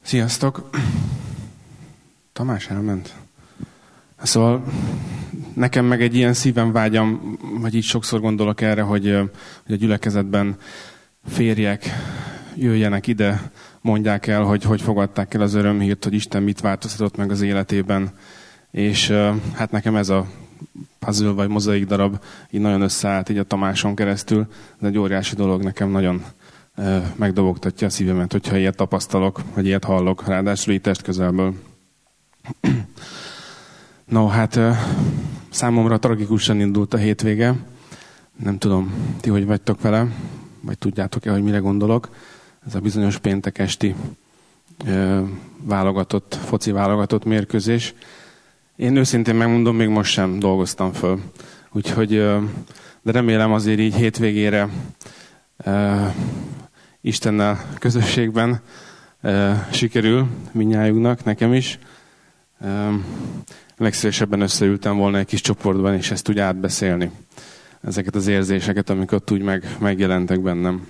Sziasztok! Tamás elment. Szóval nekem meg egy ilyen szívem vágyam, vagy így sokszor gondolok erre, hogy a gyülekezetben férjek jöjjenek ide, mondják el, hogy fogadták el az örömhírt, hogy Isten mit változtatott meg az életében. És hát nekem ez a puzzle vagy mozaik darab így nagyon összeállt így a Tamáson keresztül. Ez egy óriási dolog, nekem nagyon megdobogtatja a szívemet, hogyha ilyet tapasztalok, vagy ilyet hallok, ráadásul így testközelből. No, hát számomra tragikusan indult a hétvége. Nem tudom, ti hogy vagytok vele, vagy tudjátok-e, hogy mire gondolok. Ez a bizonyos péntek esti foci válogatott mérkőzés. Én őszintén megmondom, még most sem dolgoztam föl. Úgyhogy, de remélem azért így hétvégére Istennel közösségben sikerül mindnyájunknak, nekem is. Legszívesebben összeültem volna egy kis csoportban, és ezt úgy átbeszélni. Ezeket az érzéseket, amik ott úgy megjelentek bennem.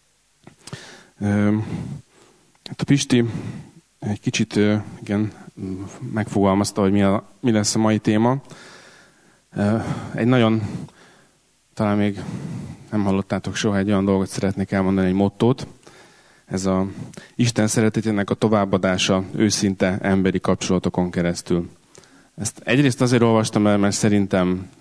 Hát a Pisti egy kicsit megfogalmazta, hogy mi lesz a mai téma. Egy nagyon, talán még nem hallottátok soha, egy olyan dolgot szeretnék elmondani, egy mottót. Ez a Isten szeretetének a továbbadása őszinte emberi kapcsolatokon keresztül. Ezt egyrészt azért olvastam el, mert szerintem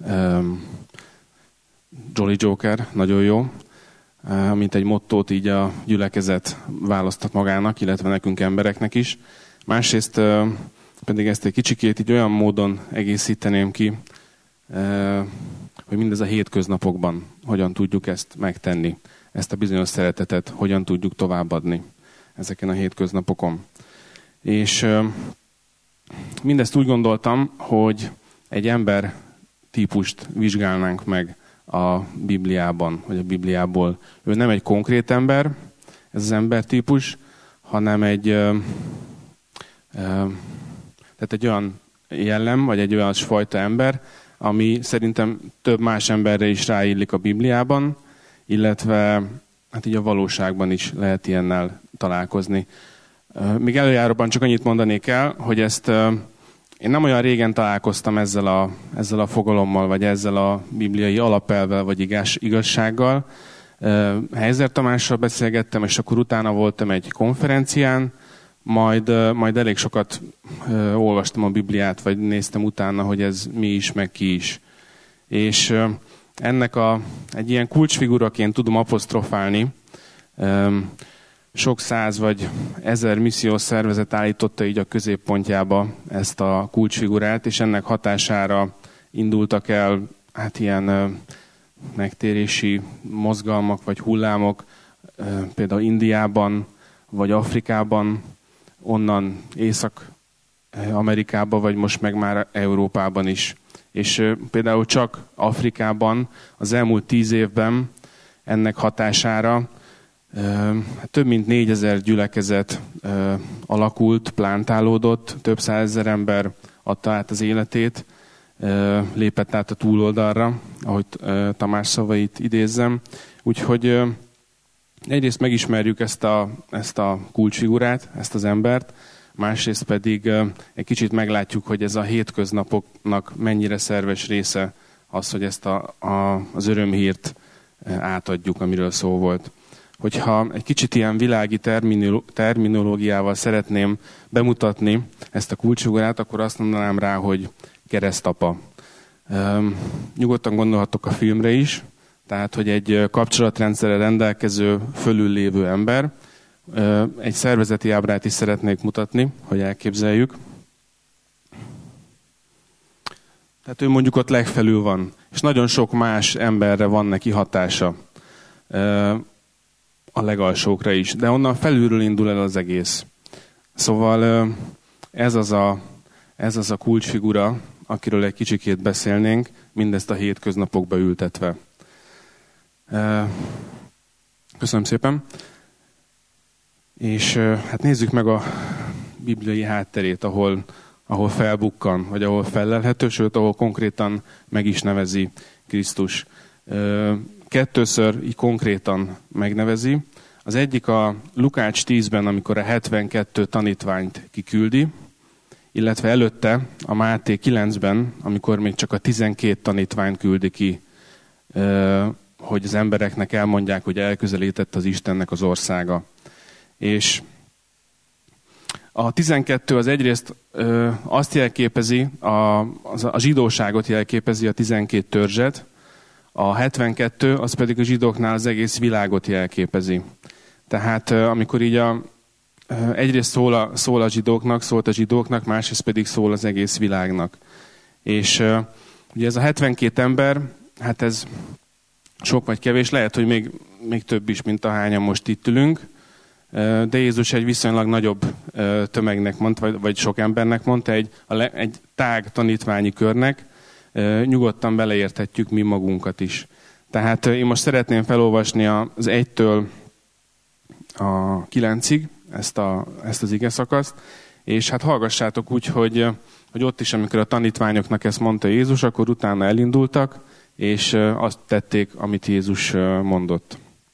Jolly Joker nagyon jó, mint egy mottót így a gyülekezet választott magának, illetve nekünk embereknek is. Másrészt pedig ezt egy kicsikét így olyan módon egészíteném ki, hogy mindez a hétköznapokban hogyan tudjuk ezt megtenni, ezt a bizonyos szeretetet hogyan tudjuk továbbadni ezeken a hétköznapokon. És mindezt úgy gondoltam, hogy egy ember típust vizsgálnánk meg a Bibliában, vagy a Bibliából. Ő nem egy konkrét ember, ez az embertípus, hanem egy olyan jellem, vagy egy olyan fajta ember, ami szerintem több más emberre is ráillik a Bibliában, illetve hát így a valóságban is lehet ilyennel találkozni. Még előjáróban csak annyit mondanék el, hogy ezt én nem olyan régen találkoztam ezzel a fogalommal, vagy ezzel a bibliai alapelvvel, vagy igazsággal. Heizer Tamással beszélgettem, és akkor utána voltam egy konferencián, majd elég sokat olvastam a Bibliát, vagy néztem utána, hogy ez mi is, meg ki is. És ennek egy ilyen kulcsfiguraként tudom apostrofálni. Sok száz vagy 1000 missziós szervezet állította így a középpontjába ezt a kulcsfigurát, és ennek hatására indultak el hát ilyen megtérési mozgalmak vagy hullámok, például Indiában vagy Afrikában, onnan Észak-Amerikában, vagy most meg már Európában is. És például csak Afrikában az elmúlt 10 évben ennek hatására több mint 4000 gyülekezet alakult, plántálódott, több százezer ember adta át az életét, lépett át a túloldalra, ahogy Tamás szavait idézzem. Úgyhogy egyrészt megismerjük ezt a kulcsfigurát, ezt az embert, másrészt pedig egy kicsit meglátjuk, hogy ez a hétköznapoknak mennyire szerves része az, hogy ezt az örömhírt átadjuk, amiről szó volt. Hogyha egy kicsit ilyen világi terminológiával szeretném bemutatni ezt a kulcsfigurát, akkor azt mondanám rá, hogy keresztapa. Nyugodtan gondolhatok a filmre is, tehát, hogy egy kapcsolatrendszerrel rendelkező, fölüllévő ember. Egy szervezeti ábrát is szeretnék mutatni, hogy elképzeljük. Tehát ő mondjuk ott legfelül van, és nagyon sok más emberre van neki hatása. A legalsókra is, de onnan felülről indul el az egész. Szóval ez az a kulcsfigura, akiről egy kicsikét beszélnénk, mindezt a hétköznapokba ültetve. Köszönöm szépen. És hát nézzük meg a bibliai hátterét, ahol felbukkan, vagy ahol fellelhető, sőt, ahol konkrétan meg is nevezi Krisztus. Kettőször így konkrétan megnevezi. Az egyik a Lukács 10-ben, amikor a 72 tanítványt kiküldi, illetve előtte a Máté 9-ben, amikor még csak a 12 tanítványt küldi ki, hogy az embereknek elmondják, hogy elközelített az Istennek az országa. És a 12 az egyrészt azt jelképezi, a zsidóságot jelképezi, a 12 törzset, a 72 az pedig a zsidóknál az egész világot jelképezi. Tehát amikor így egyrészt szól a zsidóknak, szólt a zsidóknak, másrészt pedig szól az egész világnak. És ugye ez a 72 ember, hát ez sok vagy kevés, lehet, hogy még több is, mint ahányan most itt ülünk, de Jézus egy viszonylag nagyobb tömegnek mondta, vagy sok embernek mondta, egy tág tanítványi körnek, nyugodtan beleérthetjük mi magunkat is. Tehát én most szeretném felolvasni az 1-től a 9-ig ezt az igeszakaszt, és hát hallgassátok úgy, hogy ott is, amikor a tanítványoknak ezt mondta Jézus, akkor utána elindultak, és azt tették, amit Jézus mondott.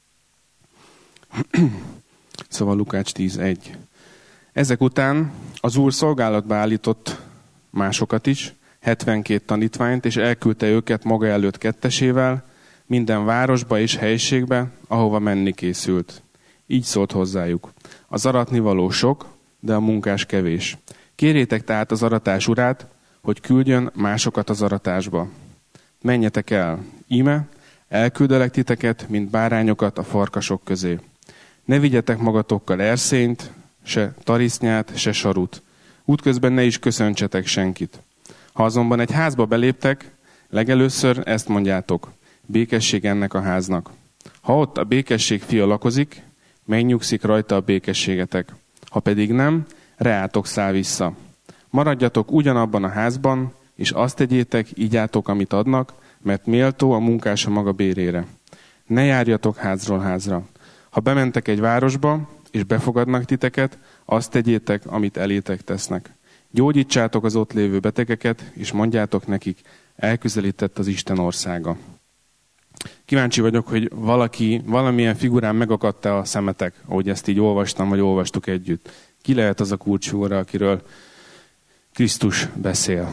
Szóval Lukács 10.1. Ezek után az Úr szolgálatba állított másokat is, 72 tanítványt, és elküldte őket maga előtt kettesével, minden városba és helyiségbe, ahova menni készült. Így szólt hozzájuk. Az aratnivaló sok, de a munkás kevés. Kérjétek tehát az aratás urát, hogy küldjön másokat az aratásba. Menjetek el, íme, elküldelek titeket, mint bárányokat a farkasok közé. Ne vigyetek magatokkal erszényt, se tarisznyát, se sarut. Útközben ne is köszöntsetek senkit. Ha azonban egy házba beléptek, legelőször ezt mondjátok, békesség ennek a háznak. Ha ott a békesség fia lakozik, megnyugszik rajta a békességetek. Ha pedig nem, reátok száll vissza. Maradjatok ugyanabban a házban, és azt tegyétek, ígyátok, amit adnak, mert méltó a munkás a maga bérére. Ne járjatok házról házra. Ha bementek egy városba, és befogadnak titeket, azt tegyétek, amit elétek tesznek. Gyógyítsátok az ott lévő betegeket, és mondjátok nekik, elközelített az Isten országa. Kíváncsi vagyok, hogy valamilyen figurán megakadt-e a szemetek, ahogy ezt így olvastam, vagy olvastuk együtt. Ki lehet az a kulcsfigura, akiről Krisztus beszél?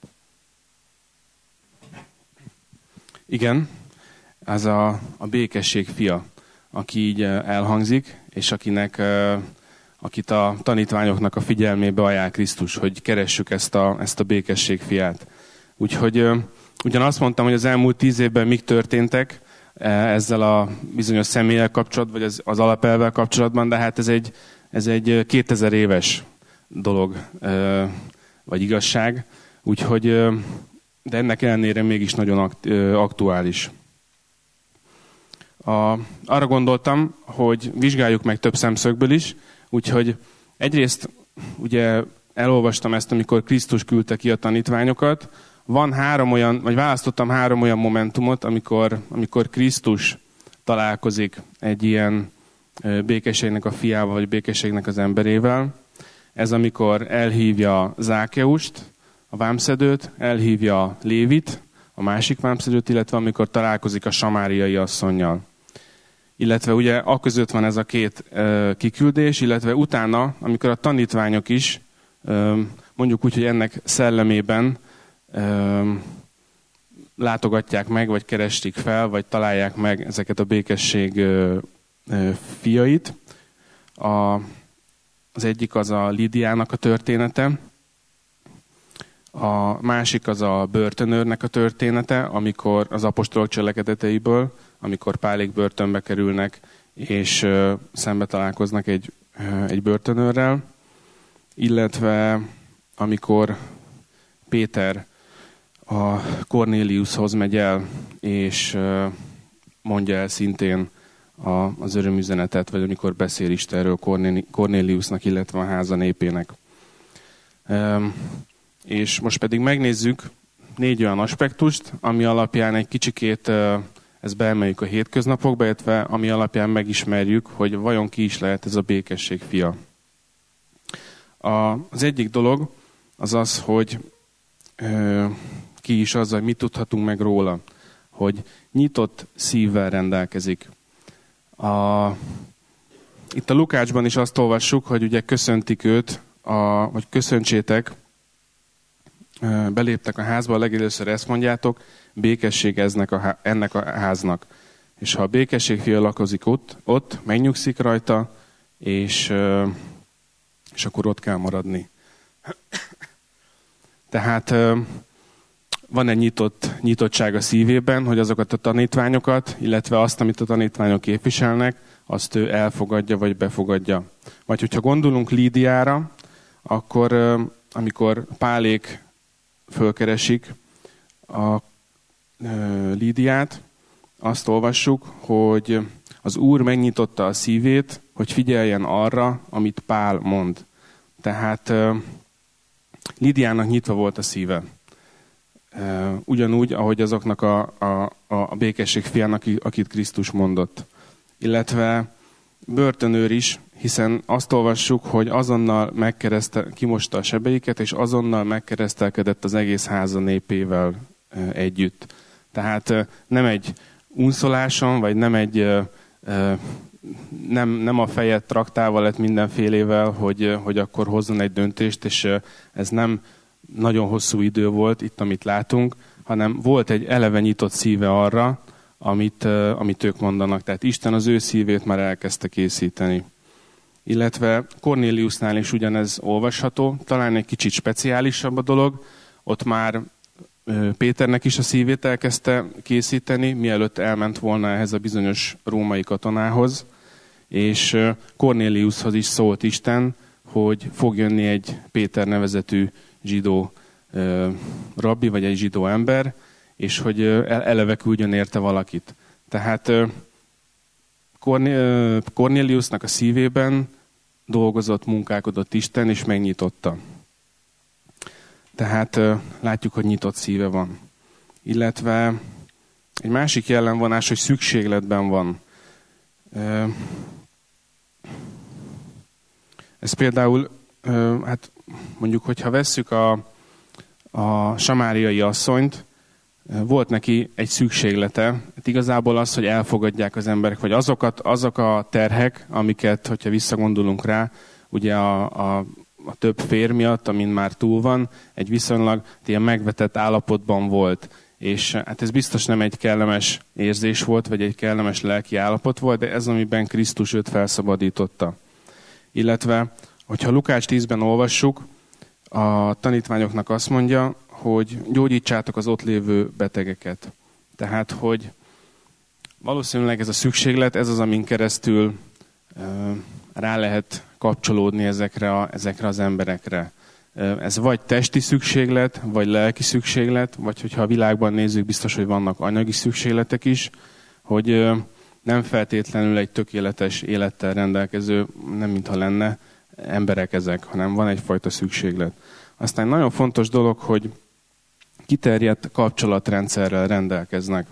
Igen, ez a békesség fia, aki így elhangzik, és akit a tanítványoknak a figyelmébe ajánl Krisztus, hogy keressük ezt a békesség fiát. Úgyhogy ugyan azt mondtam, hogy az elmúlt 10 évben mik történtek ezzel a bizonyos személlyel kapcsolatban, vagy az alapelvvel kapcsolatban, de hát ez egy 2000 éves dolog, vagy igazság, úgyhogy, de ennek ellenére mégis nagyon aktuális. Arra gondoltam, hogy vizsgáljuk meg több szemszögből is, úgyhogy egyrészt ugye elolvastam ezt, amikor Krisztus küldte ki a tanítványokat. Választottam 3 olyan momentumot, amikor Krisztus találkozik egy ilyen békességnek a fiával, vagy békességnek az emberével. Ez amikor elhívja Zákeust, a vámszedőt, elhívja Lévit, a másik vámszedőt, illetve amikor találkozik a samáriai asszonnyal. Illetve ugye aközött van ez a 2 kiküldés, illetve utána, amikor a tanítványok is, mondjuk úgy, hogy ennek szellemében látogatják meg, vagy kerestik fel, vagy találják meg ezeket a békesség fiait. Az egyik az a Lídiának a története, a másik az a börtönőrnek a története, amikor az apostolok cselekedeteiből, amikor Pálék börtönbe kerülnek, és szembe találkoznak egy börtönőrrel, illetve amikor Péter a Kornéliushoz megy el, és mondja el szintén az örömüzenetet, vagy amikor beszél Istenről Kornéliusnak, illetve a háza népének. És most pedig megnézzük 4 olyan aspektust, ami alapján egy kicsikét ezt beemeljük a hétköznapokba, illetve ami alapján megismerjük, hogy vajon ki is lehet ez a békesség fia. Az egyik dolog az az, hogy ki is az, hogy mit tudhatunk meg róla, hogy nyitott szívvel rendelkezik. itt a Lukácsban is azt olvassuk, hogy ugye köszöntik őt, vagy köszöntsétek, beléptek a házba, legelőször ezt mondjátok, békesség ennek a háznak. És ha a békesség fia lakozik ott megnyugszik rajta, és akkor ott kell maradni. Tehát van egy nyitottság a szívében, hogy azokat a tanítványokat, illetve azt, amit a tanítványok képviselnek, azt ő elfogadja, vagy befogadja. Vagy hogyha gondolunk Lídiára, akkor amikor Pálék fölkeresik a Lídiát, azt olvassuk, hogy az Úr megnyitotta a szívét, hogy figyeljen arra, amit Pál mond. Tehát Lídiának nyitva volt a szíve. Ugyanúgy, ahogy azoknak a békesség fiának, akit Krisztus mondott. Illetve börtönőr is, hiszen azt olvassuk, hogy azonnal kimosta a sebeiket, és azonnal megkeresztelkedett az egész háza népével együtt. Tehát nem egy unszoláson, vagy nem a fejet traktával lett mindenfélevel, hogy akkor hozzon egy döntést, és ez nem nagyon hosszú idő volt itt, amit látunk, hanem volt egy eleve nyitott szíve arra, amit ők mondanak. Tehát Isten az ő szívét már elkezdte készíteni. Illetve Kornéliusnál is ugyanez olvasható, talán egy kicsit speciálisabb a dolog, ott már Péternek is a szívét elkezdte készíteni, mielőtt elment volna ehhez a bizonyos római katonához, és Kornéliushoz is szólt Isten, hogy fog jönni egy Péter nevezetű zsidó rabbi, vagy egy zsidó ember, és hogy eleve küldjön érte valakit. Tehát Kornéliusnak a szívében dolgozott, munkálkodott Isten, és megnyitotta. Tehát látjuk, hogy nyitott szíve van. Illetve egy másik jellemvonás, hogy szükségletben van. Ez például, hát mondjuk, hogyha vesszük a samáriai asszonyt, volt neki egy szükséglete. Hát igazából az, hogy elfogadják az emberek, vagy azok a terhek, amiket, hogyha visszagondolunk rá, ugye a több férj miatt, amin már túl van, egy viszonylag ilyen megvetett állapotban volt. És hát ez biztos nem egy kellemes érzés volt, vagy egy kellemes lelki állapot volt, de ez, amiben Krisztus őt felszabadította. Illetve, hogyha Lukács 10-ben olvassuk, a tanítványoknak azt mondja, hogy gyógyítsátok az ott lévő betegeket. Tehát, hogy valószínűleg ez a szükséglet, ez az, amin keresztül rá lehet kapcsolódni ezekre az emberekre. Ez vagy testi szükséglet, vagy lelki szükséglet, vagy hogyha a világban nézzük, biztos, hogy vannak anyagi szükségletek is, hogy nem feltétlenül egy tökéletes élettel rendelkező, nem mintha lenne, emberek ezek, hanem van egyfajta szükséglet. Aztán nagyon fontos dolog, hogy kiterjedt kapcsolatrendszerrel rendelkeznek.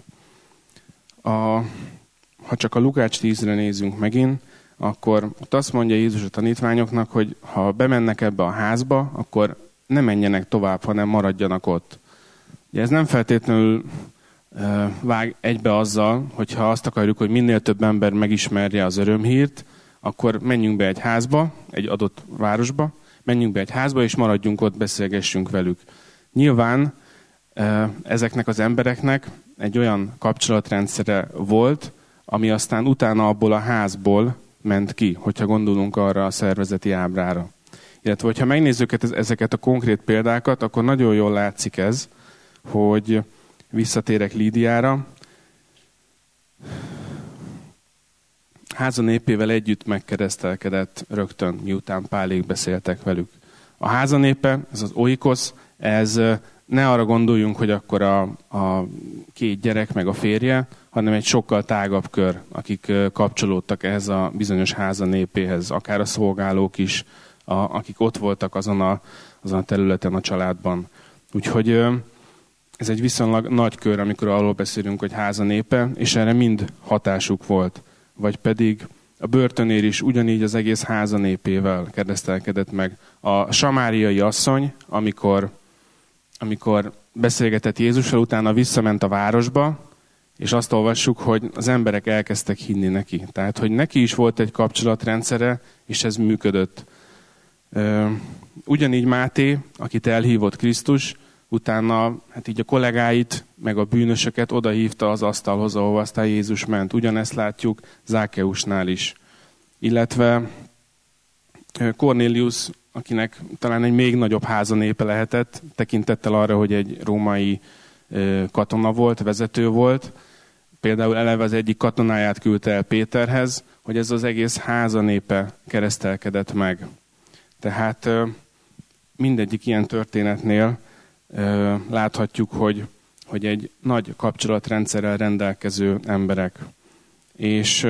Ha csak a Lukács 10-re nézünk megint, akkor ott azt mondja Jézus a tanítványoknak, hogy ha bemennek ebbe a házba, akkor ne menjenek tovább, hanem maradjanak ott. Ugye ez nem feltétlenül vág egybe azzal, hogyha azt akarjuk, hogy minél több ember megismerje az örömhírt, akkor menjünk be egy házba, egy adott városba, menjünk be egy házba, és maradjunk ott, beszélgessünk velük. Nyilván ezeknek az embereknek egy olyan kapcsolatrendszere volt, ami aztán utána abból a házból ment ki, hogyha gondolunk arra a szervezeti ábrára. Illetve, hogyha megnézzük ezeket a konkrét példákat, akkor nagyon jól látszik ez, hogy visszatérek Lídiára. Háza népével együtt megkeresztelkedett rögtön, miután Pálék beszéltek velük. A háza népe, ez az oikosz, ez ne arra gondoljunk, hogy akkor a két gyerek meg a férje, hanem egy sokkal tágabb kör, akik kapcsolódtak ehhez a bizonyos háza népéhez, akár a szolgálók is, akik ott voltak azon a területen a családban. Úgyhogy ez egy viszonylag nagy kör, amikor arról beszélünk, hogy háza népe, és erre mind hatásuk volt. Vagy pedig a börtönér is ugyanígy az egész háza népével keresztelkedett meg. A samáriai asszony, amikor beszélgetett Jézussal, utána visszament a városba, és azt olvassuk, hogy az emberek elkezdtek hinni neki. Tehát, hogy neki is volt egy kapcsolatrendszere, és ez működött. Ugyanígy Máté, akit elhívott Krisztus, utána hát így a kollégáit, meg a bűnösöket odahívta az asztalhoz, ahova aztán Jézus ment. Ugyanezt látjuk Zákeusnál is. Illetve Kornélius, akinek talán egy még nagyobb házanépe lehetett, tekintettel arra, hogy egy római katona volt, vezető volt. Például eleve az egyik katonáját küldte el Péterhez, hogy ez az egész házanépe keresztelkedett meg. Tehát mindegyik ilyen történetnél láthatjuk, hogy egy nagy kapcsolatrendszerrel rendelkező emberek. És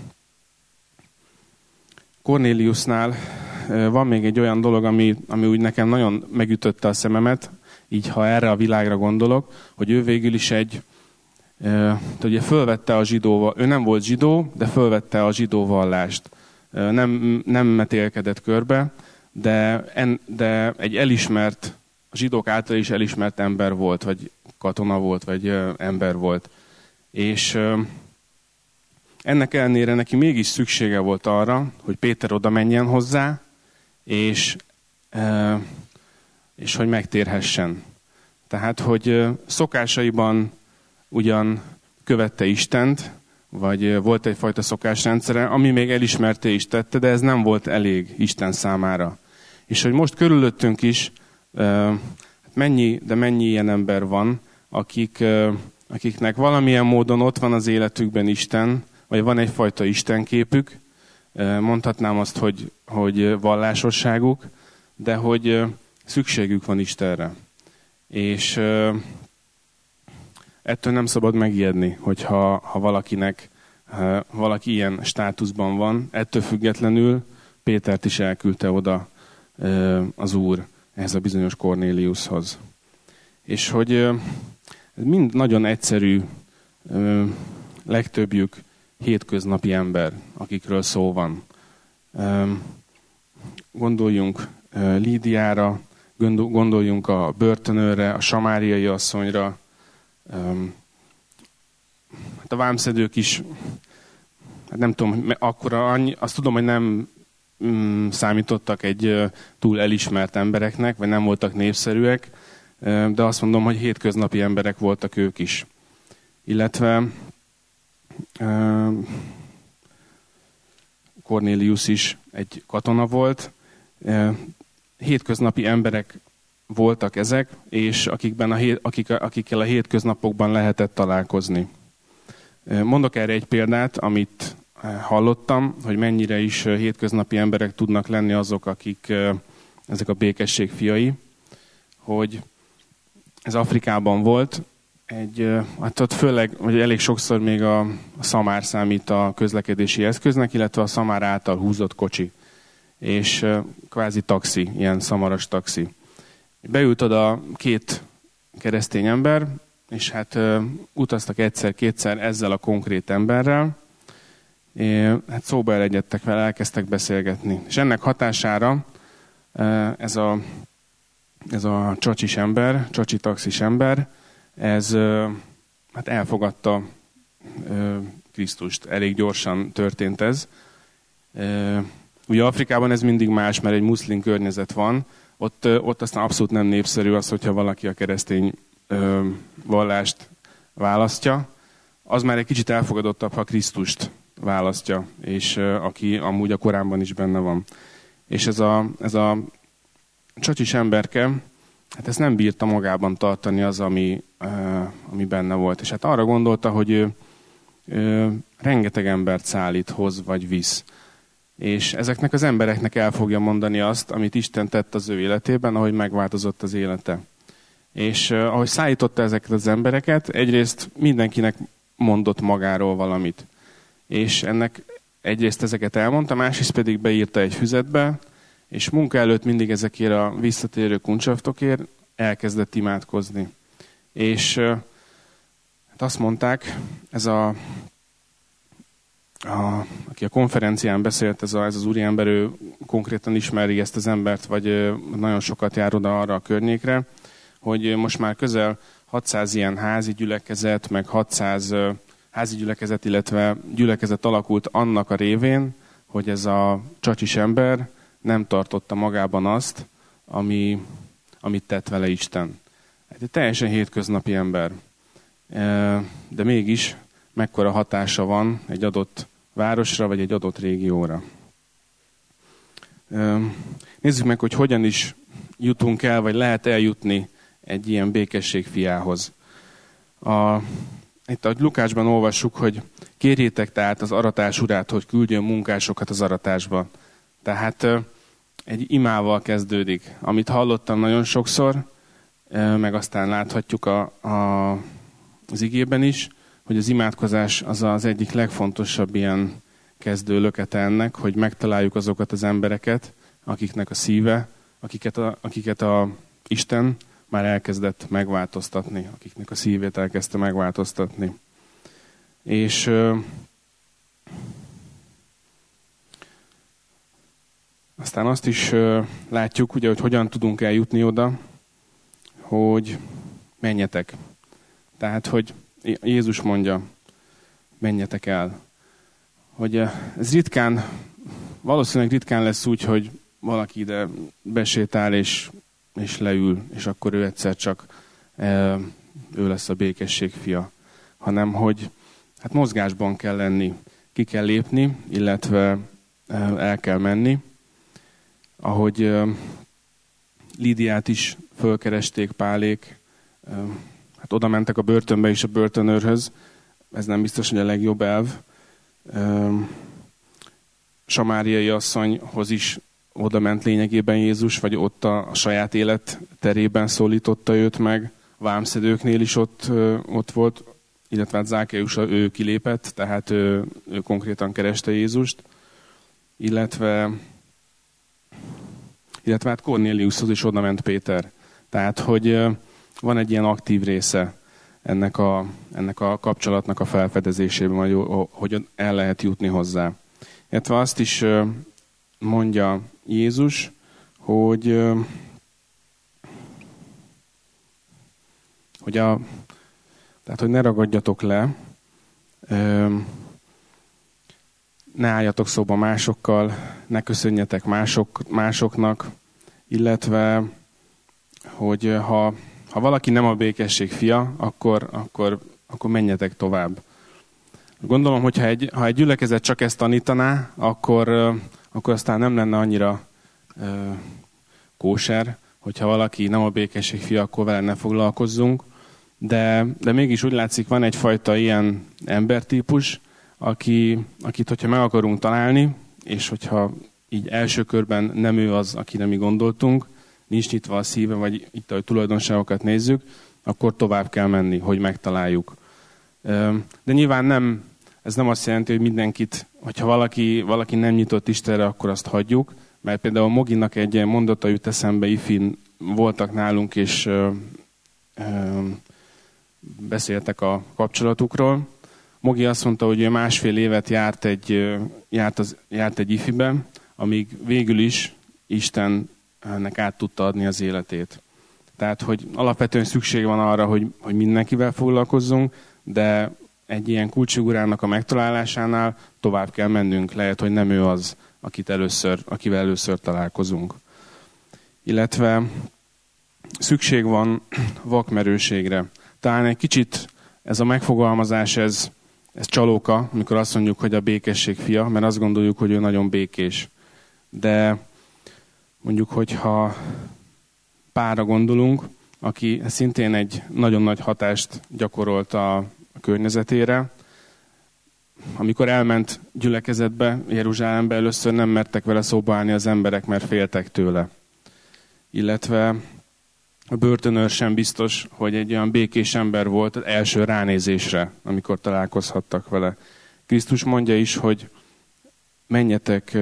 Kornéliusnál van még egy olyan dolog, ami úgy nekem nagyon megütötte a szememet, így ha erre a világra gondolok, hogy ő végül is ugye fölvette a zsidó, ő nem volt zsidó, de fölvette a zsidó vallást. Nem metélkedett körbe, de egy elismert, a zsidók által is elismert ember volt, vagy katona volt, vagy ember volt. És ennek ellenére neki mégis szüksége volt arra, hogy Péter oda menjen hozzá, és hogy megtérhessen. Tehát, hogy szokásaiban ugyan követte Istent, vagy volt egyfajta szokásrendszere, ami még elismerte is tette, de ez nem volt elég Isten számára. És hogy most körülöttünk is mennyi ilyen ember van, akiknek valamilyen módon ott van az életükben Isten, vagy van egyfajta istenképük, mondhatnám azt, hogy vallásosságuk, de hogy szükségük van Istenre. És ettől nem szabad megijedni, hogyha valaki ilyen státuszban van. Ettől függetlenül Pétert is elküldte oda az Úr ehhez a bizonyos Kornéliushoz. És hogy ez mind nagyon egyszerű, legtöbbjük hétköznapi ember, akikről szó van. Gondoljunk Lídiára, gondoljunk a börtönőrre, a samáriai asszonyra, hát a vámszedők is, hát nem tudom, azt tudom, hogy nem számítottak egy túl elismert embereknek, vagy nem voltak népszerűek, de azt mondom, hogy hétköznapi emberek voltak ők is. Illetve Kornélius is egy katona volt. Hétköznapi emberek voltak ezek, és akikkel a hétköznapokban lehetett találkozni. Mondok erre egy példát, amit hallottam, hogy mennyire is hétköznapi emberek tudnak lenni azok, akik ezek a békesség fiai, hogy ez Afrikában volt, hát ott főleg, vagy elég sokszor még a szamár számít a közlekedési eszköznek, illetve a szamár által húzott kocsi, és kvázi taxi, ilyen szamaras taxi. Beült oda két keresztény ember, és hát utaztak egyszer-kétszer ezzel a konkrét emberrel, hát szóba elegyedtek vele, elkezdtek beszélgetni. És ennek hatására ez a csacsis ember, csacsi taxis ember, ez hát elfogadta Krisztust. Elég gyorsan történt ez. Ugye Afrikában ez mindig más, mert egy muszlim környezet van. Ott aztán abszolút nem népszerű az, hogyha valaki a keresztény vallást választja. Az már egy kicsit elfogadottabb, ha Krisztust választja, és aki amúgy a Koránban is benne van. És ez a csacsis emberke, hát ezt nem bírta magában tartani az, ami benne volt. És hát arra gondolta, hogy ő rengeteg embert szállít, hoz vagy visz. És ezeknek az embereknek el fogja mondani azt, amit Isten tett az ő életében, ahogy megváltozott az élete. És ahogy szállította ezeket az embereket, egyrészt mindenkinek mondott magáról valamit. És ennek egyrészt ezeket elmondta, másrészt pedig beírta egy füzetbe, és munka előtt mindig ezekért a visszatérő kuncsaftokért elkezdett imádkozni. És hát azt mondták, aki a konferencián beszélt, ez az úriember, ő konkrétan ismeri ezt az embert, vagy nagyon sokat jár oda arra a környékre, hogy most már közel 600 ilyen házi gyülekezet, meg 600 házi gyülekezet, illetve gyülekezet alakult annak a révén, hogy ez a csacsis ember nem tartotta magában azt, amit tett vele Isten. Egy teljesen hétköznapi ember. De mégis mekkora hatása van egy adott városra, vagy egy adott régióra. Nézzük meg, hogy hogyan is jutunk el, vagy lehet eljutni egy ilyen békesség fiához. Itt a Lukácsban olvassuk, hogy kérjétek tehát az aratás urát, hogy küldjön munkásokat az aratásba. Tehát egy imával kezdődik, amit hallottam nagyon sokszor, meg aztán láthatjuk az igében is, hogy az imádkozás az egyik legfontosabb ilyen kezdő lökete ennek, hogy megtaláljuk azokat az embereket, akiknek a szíve, akiket a Isten már elkezdett megváltoztatni, akiknek a szívét elkezdte megváltoztatni. És aztán azt is látjuk, ugye, hogy hogyan tudunk eljutni oda, hogy menjetek. Tehát, hogy Jézus mondja, menjetek el. Hogy ez valószínűleg ritkán lesz úgy, hogy valaki ide besétál és leül, és akkor ő egyszer csak ő lesz a békesség fia. Hanem, hogy hát mozgásban kell lenni, ki kell lépni, illetve el kell menni. Ahogy Lídiát is fölkeresték Pálék, hát oda mentek a börtönbe is a börtönőrhöz, ez nem biztos, hogy a legjobb elv. Samáriai asszonyhoz is oda ment lényegében Jézus, vagy ott a saját élet terében szólította őt meg. A vámszedőknél is ott volt, illetve hát Zákeus ő kilépett, tehát ő konkrétan kereste Jézust. Illetve hát Kornéliushoz is oda ment Péter. Tehát, hogy van egy ilyen aktív része ennek a kapcsolatnak a felfedezésében, hogy el lehet jutni hozzá. Illetve azt is mondja Jézus, hogy ne ragadjatok le, ne álljatok szóba másokkal, ne köszönjetek másoknak, illetve, hogy ha valaki nem a békesség fia, akkor menjetek tovább. Gondolom, hogy ha egy gyülekezet csak ezt tanítaná, akkor aztán nem lenne annyira kóser, hogyha valaki nem a békesség fia, akkor vele ne foglalkozzunk. De mégis úgy látszik, van egyfajta ilyen embertípus, akit, hogyha meg akarunk találni, és hogyha így első körben nem ő az, akire mi gondoltunk, nincs nyitva a szíve, vagy itt a tulajdonságokat nézzük, akkor tovább kell menni, hogy megtaláljuk. De nyilván ez nem azt jelenti, hogy mindenkit, hogyha valaki nem nyitott Istenre, akkor azt hagyjuk, mert például Moginak egy mondata jut eszembe, ifin voltak nálunk, és beszéltek a kapcsolatukról. Mogi azt mondta, hogy ő 1,5 évet járt egy ifibe, amíg végül is Istennek át tudta adni az életét. Tehát, hogy alapvetően szükség van arra, hogy mindenkivel foglalkozzunk, de egy ilyen kulcsfigurának a megtalálásánál tovább kell mennünk. Lehet, hogy nem ő az, akivel először találkozunk. Illetve szükség van vakmerőségre. Talán egy kicsit ez a megfogalmazás, ez csalóka, amikor azt mondjuk, hogy a békesség fia, mert azt gondoljuk, hogy ő nagyon békés. De mondjuk, hogyha Pálra gondolunk, aki szintén egy nagyon nagy hatást gyakorolt a környezetére. Amikor elment gyülekezetbe, Jeruzsálembe, először nem mertek vele szóba állni az emberek, mert féltek tőle. Illetve a börtönőr sem biztos, hogy egy olyan békés ember volt az első ránézésre, amikor találkozhattak vele. Krisztus mondja is, hogy menjetek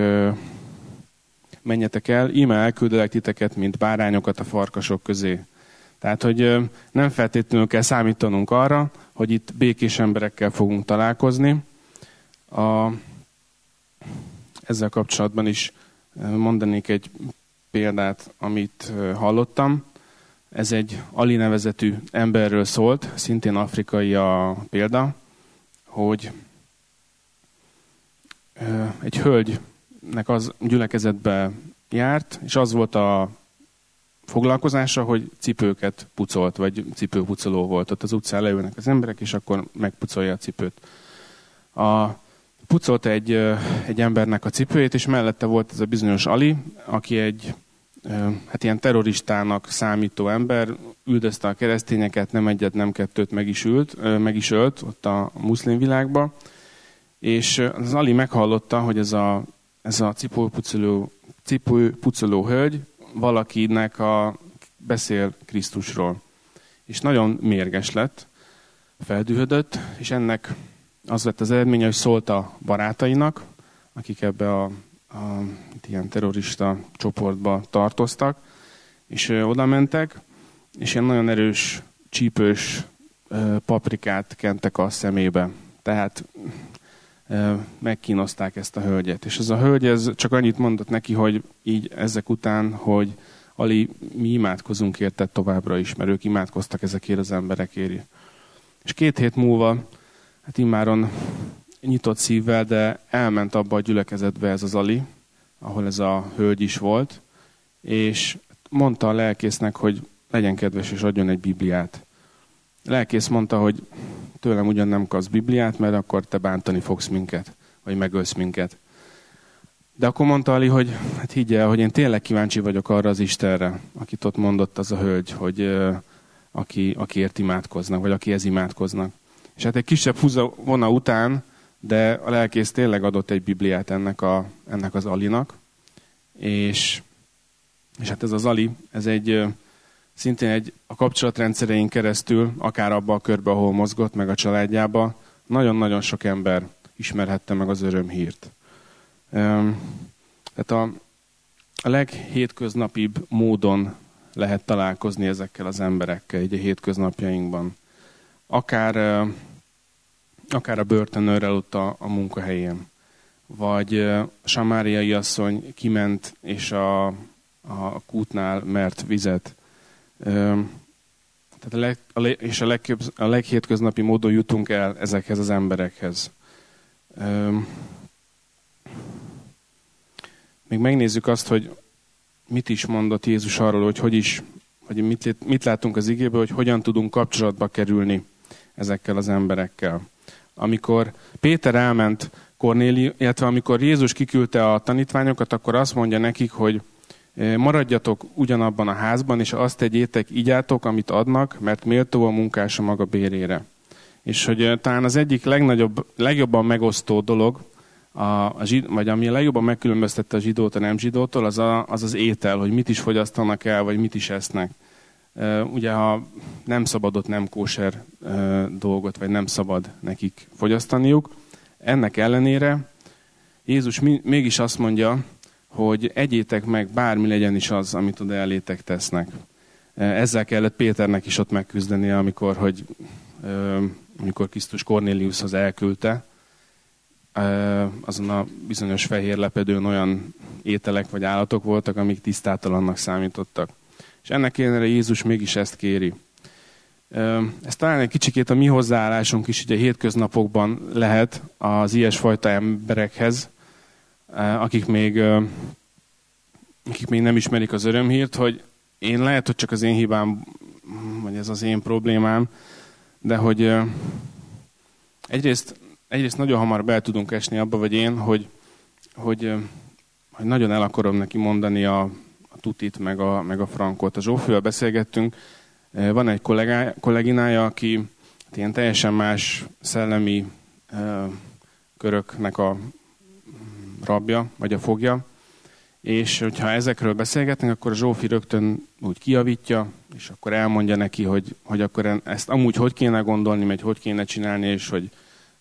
el, íme elküldelek titeket, mint bárányokat a farkasok közé. Tehát, hogy nem feltétlenül kell számítanunk arra, hogy itt békés emberekkel fogunk találkozni. Ezzel kapcsolatban is mondanék egy példát, amit hallottam. Ez egy Ali nevezetű emberről szólt, szintén afrikai a példa, hogy egy hölgynek az gyülekezetbe járt, és az volt a foglalkozása, hogy cipőket pucolt, vagy cipőpucoló volt. Ott az utcán leülnek az emberek, és akkor megpucolja a cipőt. Pucolt egy embernek a cipőjét, és mellette volt ez a bizonyos Ali, aki egy ilyen terroristának számító ember, üldözte a keresztényeket, nem egyet, nem kettőt meg is ölt ott a muszlim világba. És az Ali meghallotta, hogy ez a cipőpucoló hölgy valakinek beszél Krisztusról. És nagyon mérges lett, feldühödött, és ennek az lett az eredménye, hogy szólt a barátainak, akik ebbe a ilyen terrorista csoportba tartoztak, és oda mentek, és ilyen nagyon erős, csípős paprikát kentek a szemébe. Tehát megkínozták ezt a hölgyet. És ez a hölgy csak annyit mondott neki, hogy így ezek után, hogy Ali, mi imádkozunk érted továbbra is, mert ők imádkoztak ezekért az emberekért. És 2 hét múlva, hát immáron nyitott szívvel, de elment abba a gyülekezetbe ez az Ali, ahol ez a hölgy is volt, és mondta a lelkésznek, hogy legyen kedves, és adjon egy Bibliát. A lelkész mondta, hogy tőlem ugyan nem kapsz Bibliát, mert akkor te bántani fogsz minket, vagy megölsz minket. De akkor mondta Ali, hogy hát higgy el, hogy én tényleg kíváncsi vagyok arra az Istenre, akit ott mondott az a hölgy, hogy akiért imádkoznak, vagy akihez imádkoznak. És hát egy kisebb húzavona után, de a lelkész tényleg adott egy Bibliát ennek az Alinak, és hát ez az Ali, ez szintén a kapcsolatrendszerein keresztül, akár abba a körbe, ahol mozgott, meg a családjába, nagyon-nagyon sok ember ismerhette meg az örömhírt. Tehát a leghétköznapibb módon lehet találkozni ezekkel az emberekkel így a hétköznapjainkban. Akár a börtönőrrel ott a munkahelyén, vagy a samáriai asszony kiment, és a kútnál mert vizet. Tehát a leghétköznapi módon jutunk el ezekhez az emberekhez. Még megnézzük azt, hogy mit is mondott Jézus arról, hogy mit látunk az igéből, hogy hogyan tudunk kapcsolatba kerülni ezekkel az emberekkel. Amikor Péter elment illetve amikor Jézus kiküldte a tanítványokat, akkor azt mondja nekik, hogy maradjatok ugyanabban a házban, és azt tegyétek, igyátok, amit adnak, mert méltó a munkás a maga bérére. És hogy talán az egyik legjobban megosztó dolog, vagy ami a legjobban megkülönböztette a zsidót a nem zsidótól, az étel, hogy mit is fogyasztanak el, vagy mit is esznek. Ugye, ha nem szabadott nem kóser dolgot, vagy nem szabad nekik fogyasztaniuk, ennek ellenére Jézus mégis azt mondja, hogy egyétek meg, bármi legyen is az, amit oda elétek tesznek. Ezzel kellett Péternek is ott megküzdenie, amikor Krisztus Kornéliushoz elküldte, azon a bizonyos fehér lepedőn olyan ételek vagy állatok voltak, amik tisztátalannak számítottak. És ennek ellenére Jézus mégis ezt kéri. Ez talán egy kicsikét a mi hozzáállásunk is ugye hétköznapokban lehet az ilyesfajta emberekhez, akik még nem ismerik az örömhírt, hogy lehet, hogy csak az én hibám, vagy ez az én problémám, de hogy egyrészt nagyon hamar be tudunk esni abba, vagy én, hogy nagyon el akarom neki mondani a tutit, meg a frankot. A Zsófival beszélgettünk, van egy kolléginája, aki ilyen teljesen más szellemi köröknek a rabja, vagy a fogja, és hogyha ezekről beszélgetnek, akkor a Zsófi rögtön úgy kijavítja, és akkor elmondja neki, hogy akkor ezt amúgy hogy kéne gondolni, vagy hogy kéne csinálni, és hogy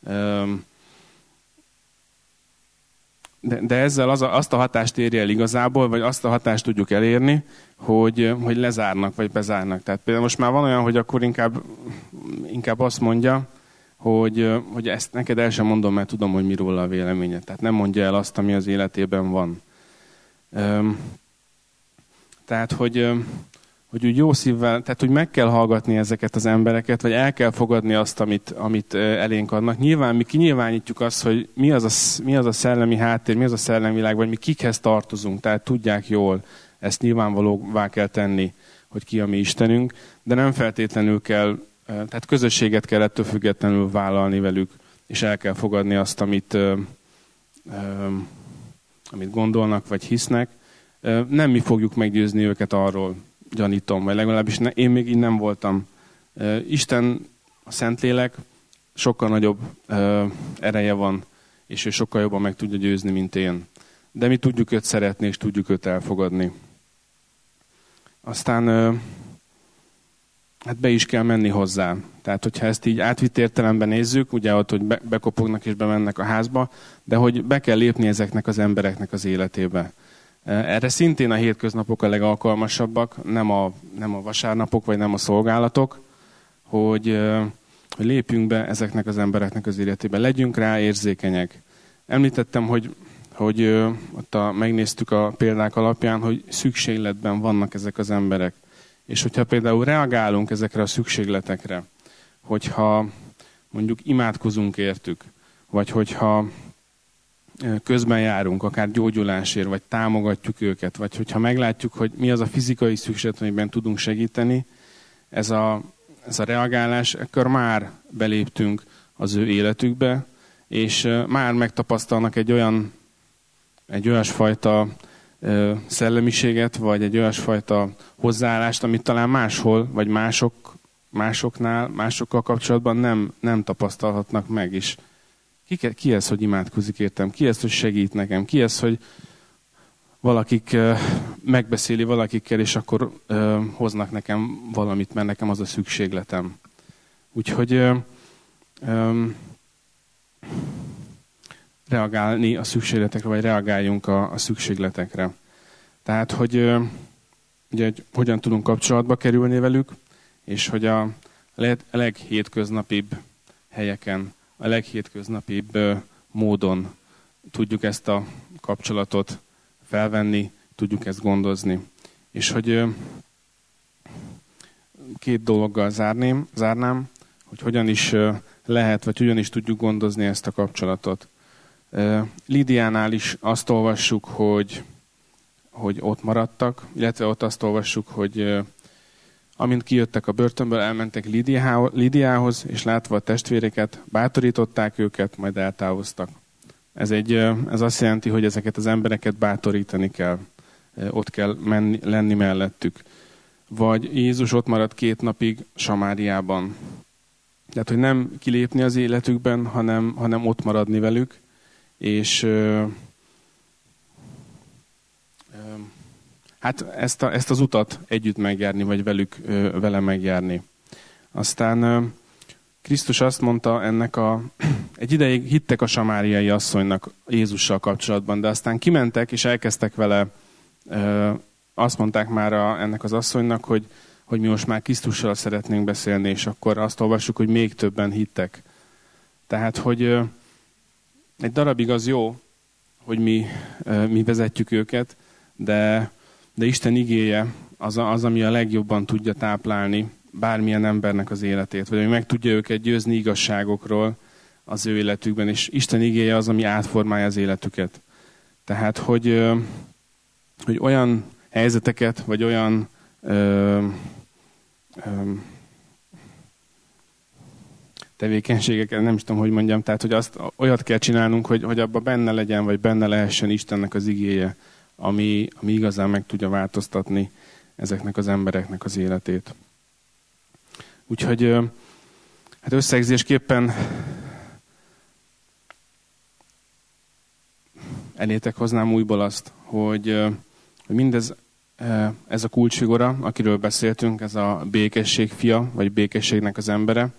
de ezzel azt a hatást érje el igazából, vagy azt a hatást tudjuk elérni, hogy lezárnak, vagy bezárnak. Tehát például most már van olyan, hogy akkor inkább azt mondja, hogy ezt neked el sem mondom, mert tudom, hogy mi róla a véleményed. Tehát nem mondja el azt, ami az életében van. Tehát, hogy hogy úgy jó szívvel, tehát hogy meg kell hallgatni ezeket az embereket, vagy el kell fogadni azt, amit elénk adnak. Nyilván mi kinyilvánítjuk azt, hogy mi az a szellemi háttér, mi az a szellemvilág, vagy mi kikhez tartozunk, tehát tudják jól, ezt nyilvánvalóvá kell tenni, hogy ki a mi Istenünk, de nem feltétlenül kell, tehát közösséget kell ettől függetlenül vállalni velük, és el kell fogadni azt, amit gondolnak, vagy hisznek. Nem mi fogjuk meggyőzni őket arról, gyanítom, vagy legalábbis én még így nem voltam. Isten, a Szentlélek sokkal nagyobb ereje van, és ő sokkal jobban meg tudja győzni, mint én. De mi tudjuk őt szeretni, és tudjuk őt elfogadni. Aztán hát be is kell menni hozzá. Tehát, hogyha ezt így átvitt értelemben nézzük, ugye ott, hogy bekopognak és bemennek a házba, de hogy be kell lépni ezeknek az embereknek az életébe. Erre szintén a hétköznapok a legalkalmasabbak, nem a vasárnapok, vagy nem a szolgálatok, hogy lépjünk be ezeknek az embereknek az életébe. Legyünk rá érzékenyek. Említettem, hogy ott megnéztük a példák alapján, hogy szükségletben vannak ezek az emberek. És hogyha például reagálunk ezekre a szükségletekre, hogyha mondjuk imádkozunk értük, vagy hogyha közben járunk, akár gyógyulásért, vagy támogatjuk őket, vagy hogyha meglátjuk, hogy mi az a fizikai szükséglet, amiben tudunk segíteni, ez a reagálás, akkor már beléptünk az ő életükbe, és már megtapasztalnak egy olyasfajta szellemiséget, vagy egy olyasfajta hozzáállást, amit talán máshol, vagy másokkal kapcsolatban nem tapasztalhatnak meg is. Ki ez, hogy imádkozik értem? Ki ez, hogy segít nekem? Ki ez, hogy valakik megbeszéli valakikkel, és akkor hoznak nekem valamit, mert nekem az a szükségletem. Úgyhogy reagálni a szükségletekre, vagy reagáljunk a szükségletekre. Tehát, hogy hogyan tudunk kapcsolatba kerülni velük, és hogy a leghétköznapibb helyeken, a leghétköznapibb módon tudjuk ezt a kapcsolatot felvenni, tudjuk ezt gondozni. És hogy két dologgal zárnám, hogy hogyan is lehet, vagy hogyan is tudjuk gondozni ezt a kapcsolatot. Lídiánál is azt olvassuk, hogy ott maradtak, illetve ott azt olvassuk, hogy amint kijöttek a börtönből, elmentek Lídiához, és látva a testvéreket, bátorították őket, majd eltávoztak. Ez azt jelenti, hogy ezeket az embereket bátorítani kell, ott kell lenni mellettük. Vagy Jézus ott maradt 2 napig Samáriában. Tehát, hogy nem kilépni az életükben, hanem ott maradni velük, és hát ezt az utat együtt megjárni, vagy vele megjárni. Aztán Krisztus azt mondta egy ideig hittek a samáriai asszonynak Jézussal kapcsolatban, de aztán kimentek, és elkezdtek vele, azt mondták már ennek az asszonynak, hogy mi most már Krisztussal szeretnénk beszélni, és akkor azt olvassuk, hogy még többen hittek. Tehát, hogy egy darabig az jó, hogy mi vezetjük őket, de Isten igéje az, ami a legjobban tudja táplálni bármilyen embernek az életét, vagy ami meg tudja őket győzni igazságokról az ő életükben, és Isten igéje az, ami átformálja az életüket. Tehát, hogy olyan helyzeteket, vagy olyan tevékenységeket, nem is tudom, hogy mondjam, tehát, hogy olyat kell csinálnunk, hogy abban benne legyen, vagy benne lehessen Istennek az igéje, ami igazán meg tudja változtatni ezeknek az embereknek az életét. Úgyhogy hát összegzésképpen elétek hoznám újból azt, hogy mindez, ez a kulcsfigura, akiről beszéltünk, ez a békesség fia, vagy békességnek az embere,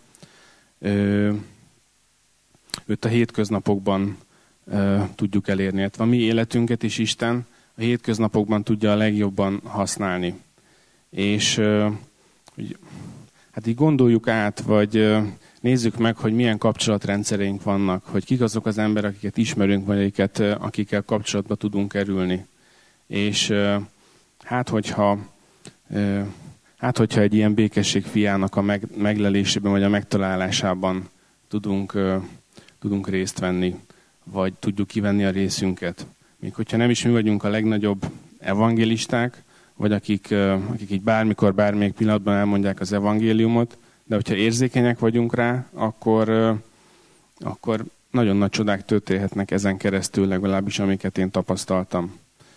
őt a hétköznapokban tudjuk elérni. Hát a mi életünket is Isten a hétköznapokban tudja a legjobban használni. És hát így gondoljuk át, vagy nézzük meg, hogy milyen kapcsolatrendszereink vannak, hogy kik azok az emberek, akiket ismerünk, vagy akikkel kapcsolatba tudunk kerülni. És hát, hogyha hát hogyha egy ilyen békesség fiának a meglelésében vagy a megtalálásában tudunk részt venni, vagy tudjuk kivenni a részünket. Még hogyha nem is mi vagyunk a legnagyobb evangélisták, vagy akik így bármikor, bármelyik pillanatban elmondják az evangéliumot, de hogyha érzékenyek vagyunk rá, akkor nagyon nagy csodák történhetnek ezen keresztül, legalábbis amiket én tapasztaltam.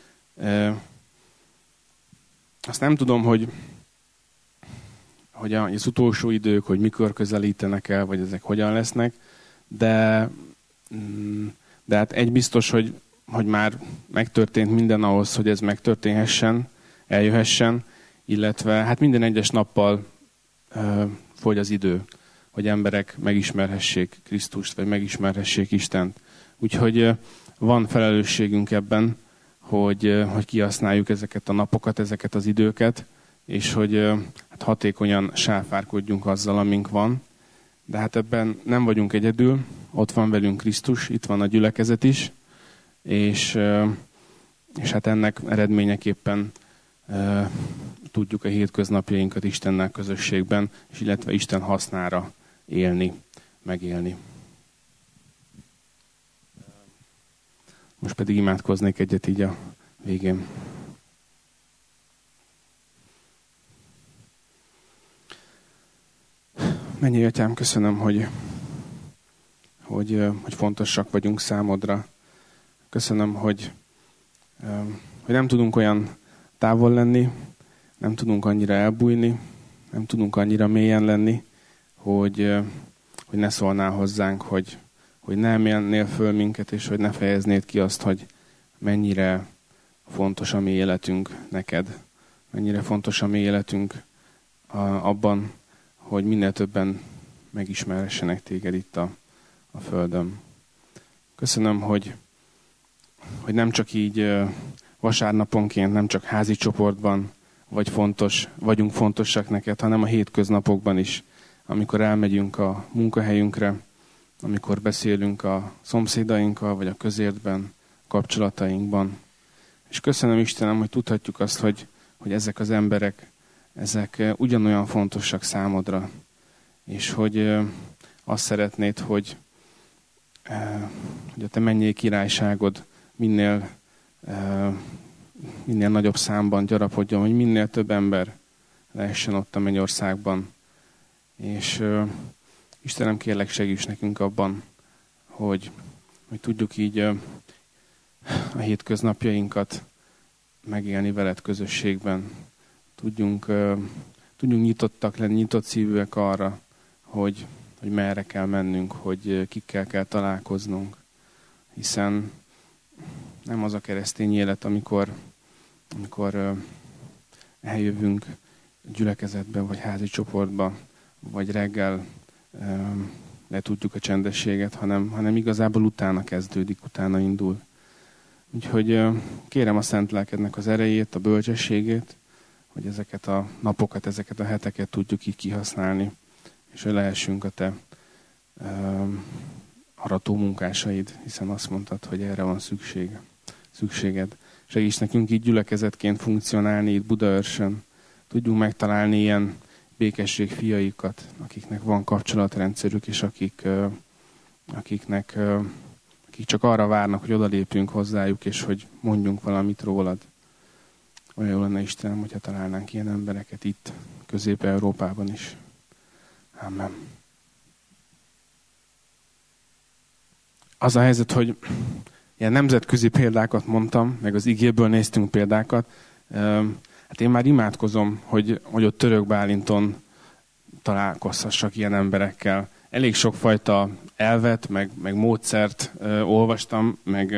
Azt nem tudom, hogy az utolsó idők, hogy mikor közelítenek el, vagy ezek hogyan lesznek, de hát egy biztos, hogy már megtörtént minden ahhoz, hogy ez megtörténhessen, eljöhessen, illetve hát minden egyes nappal fogy az idő, hogy emberek megismerhessék Krisztust, vagy megismerhessék Istent. Úgyhogy van felelősségünk ebben, hogy kihasználjuk ezeket a napokat, ezeket az időket, és hogy hát hatékonyan sáfárkodjunk azzal, amink van. De hát ebben nem vagyunk egyedül, ott van velünk Krisztus, itt van a gyülekezet is, és hát ennek eredményeképpen tudjuk a hétköznapjainkat Istennel közösségben, és illetve Isten hasznára élni, megélni. Most pedig imádkoznék egyet így a végén. Mennyei Atyám, köszönöm, hogy fontosak vagyunk számodra. Köszönöm, hogy nem tudunk olyan távol lenni, nem tudunk annyira elbújni, nem tudunk annyira mélyen lenni, hogy ne szólnál hozzánk, hogy ne emelnél föl minket, és hogy ne fejeznéd ki azt, hogy mennyire fontos a mi életünk neked. Mennyire fontos a mi életünk abban, hogy minél többen megismerhessenek téged itt a Földön. Köszönöm, hogy nem csak így vasárnaponként, nem csak házi csoportban vagyunk fontosak neked, hanem a hétköznapokban is, amikor elmegyünk a munkahelyünkre, amikor beszélünk a szomszédainkkal, vagy a közértben, kapcsolatainkban. És köszönöm Istenem, hogy tudhatjuk azt, hogy ezek az emberek, ezek ugyanolyan fontosak számodra, és hogy azt szeretnéd, hogy a te mennyei királyságod minél nagyobb számban gyarapodjon, hogy minél több ember lehessen ott a mennyországban. És Istenem, kérlek, segíts nekünk abban, hogy tudjuk így a hétköznapjainkat megélni veled közösségben. Tudjunk nyitottak lenni, nyitott szívűek arra, hogy merre kell mennünk, hogy kikkel kell találkoznunk. Hiszen nem az a keresztény élet, amikor eljövünk gyülekezetbe, vagy házi csoportba, vagy reggel letudjuk a csendességet, hanem igazából utána kezdődik, utána indul. Úgyhogy kérem a Szent Lelkednek az erejét, a bölcsességét, hogy ezeket a napokat, ezeket a heteket tudjuk így kihasználni, és hogy lehessünk a te arató munkásaid, hiszen azt mondtad, hogy erre van szükséged. Segíts nekünk így gyülekezetként funkcionálni itt Budaörsön. Tudjunk megtalálni ilyen békesség fiaikat, akiknek van kapcsolatrendszerük, és akik csak arra várnak, hogy odalépjünk hozzájuk, és hogy mondjunk valamit rólad. Olyan jó lenne, Istenem, hogyha találnánk ilyen embereket itt, Közép-Európában is. Amen. Az a helyzet, hogy ilyen nemzetközi példákat mondtam, meg az igéből néztünk példákat. Hát én már imádkozom, hogy ott Török Bálinton találkozhassak ilyen emberekkel. Elég sokfajta elvet, meg módszert olvastam, meg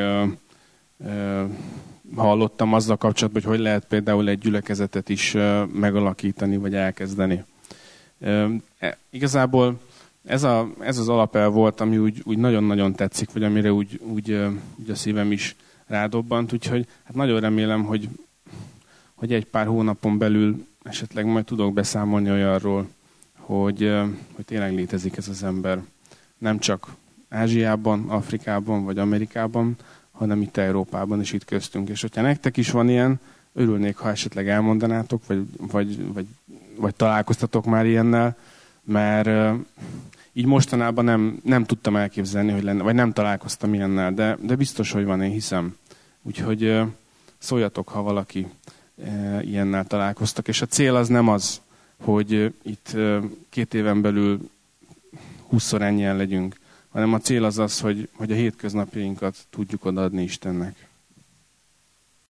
hallottam azzal kapcsolatban, hogy lehet például egy gyülekezetet is megalakítani, vagy elkezdeni. Igazából ez az alapelv volt, ami úgy nagyon-nagyon tetszik, vagy amire úgy a szívem is rádobbant, úgyhogy hát nagyon remélem, hogy egy pár hónapon belül esetleg majd tudok beszámolni olyanról, hogy tényleg létezik ez az ember. Nem csak Ázsiában, Afrikában vagy Amerikában, hanem itt Európában és itt köztünk. És hogyha nektek is van ilyen, örülnék, ha esetleg elmondanátok, vagy vagy találkoztatok már ilyennel, mert így mostanában nem tudtam elképzelni, hogy lenne, vagy nem találkoztam ilyennel, de biztos, hogy van, én hiszem. Úgyhogy szóljatok, ha valaki ilyennel találkoztak. És a cél az nem az, hogy itt 2 éven belül 20-szor ennyien legyünk, hanem a cél az az, hogy a hétköznapjainkat tudjuk odaadni Istennek.